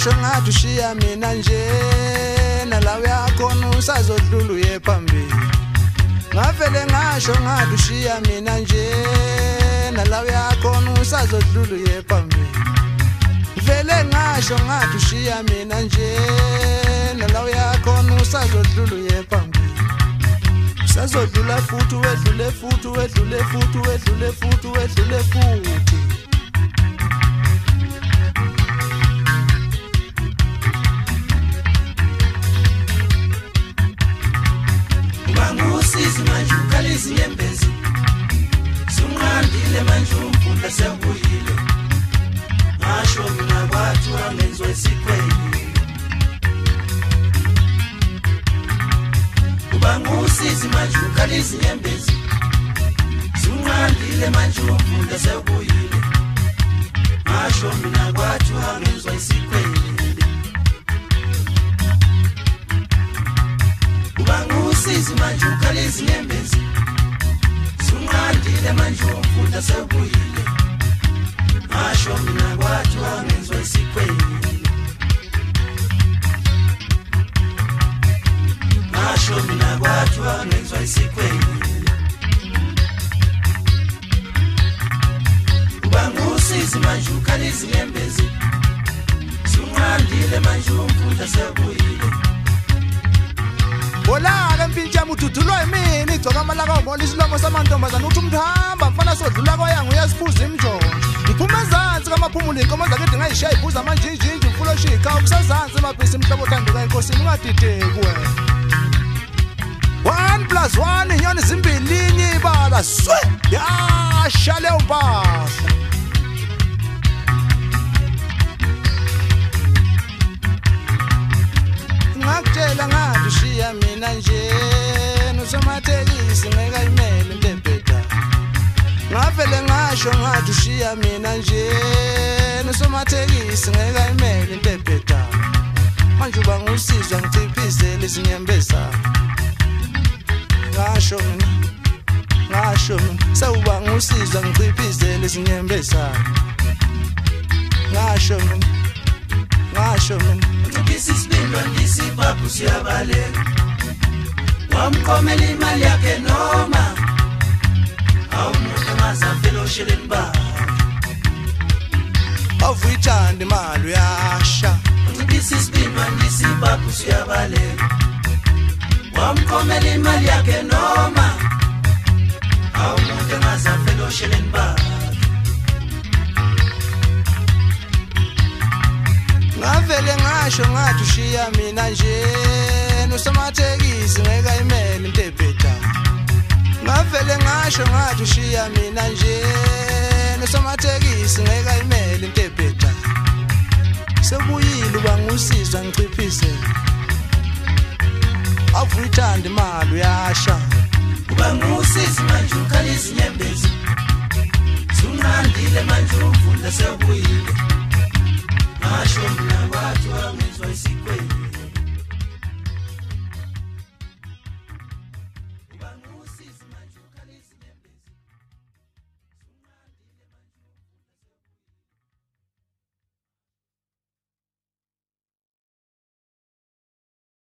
ngasho ngathi ushiya mina nje nalawo yakhona usazodlula uye phambili ngavele ngasho ngathi ushiya mina nje nalawo yakhona usazodlula uye phambili vele ngasho ngathi ushiya mina nje nalawo yakhona usazodlula uye phambili usazodlula futhi wedlule futhi wedlule futhi wedlule futhi wedlule futhi Usizi manje ukalizi nyembezi Sumqandile manje umfunda sekuyile Ngasho mina kwathi wangenzwe isikhweni Usizi manje ukalizi nyembezi Sumqandile manje umfunda sekuyile Ngasho mina kwathi wangenzwe isikhweni Usizi manje ukalizi nyembezi Sumqandile manje umfunda sekuyile Ngasho mina kwathi wangenzwe isikhweni Ngasho mina kwathi wangenzwe isikhweni Usizi manje ukalizi nyembezi Sumqandile manje umfunda sekuyile Olaka mpintsha muthuthulwa yimini igcoka amalaka obona isilomo samantombazana uthi umthamba mfana sodlula kwayangu uyasiphuza imjongo iphuma ezantsi kamaphumulo inkomo zakhe ngayishiya ibuza amanjinjinji umfulo shika ukusazantsi emabhisi mhlobo othanduka enkosini ungadideki wena 1+1 inyoni zimbili inye ibala swe yasha leyo mpahla ngakutshela ngathi ushiya mina nje nosomatekisi ngekayimele intebheda ngavele ngasho ngathi ushiya mina nje nosomatekisi ngekayimele intebheda manje uba ngusizwa ngiciphizele isinyembeza ngasho mina sewuba ngusizwa ngiciphizele isinyembeza ngasho mina Isibindwa ndisibhabhu siyabaleka Wamqomela imali yakhe noma Awumuntu angazafela osheleni bakhe Awuyithanda imali uyasha Isibindwa ndisibhabhu siyabaleka Wamqomela imali yakhe noma Awumuntu angazafela osheleni bakhe ngavele ngasho ngathi ushiya mina nje nosomatekisi ngekayimele intebheda ngavele ngasho ngathi ushiya mina nje nosomatekisi ngekayimele intebheda sekuyile uba ngusizwa ngiciphise awuyithanda imali uyasha uba ngusizi manje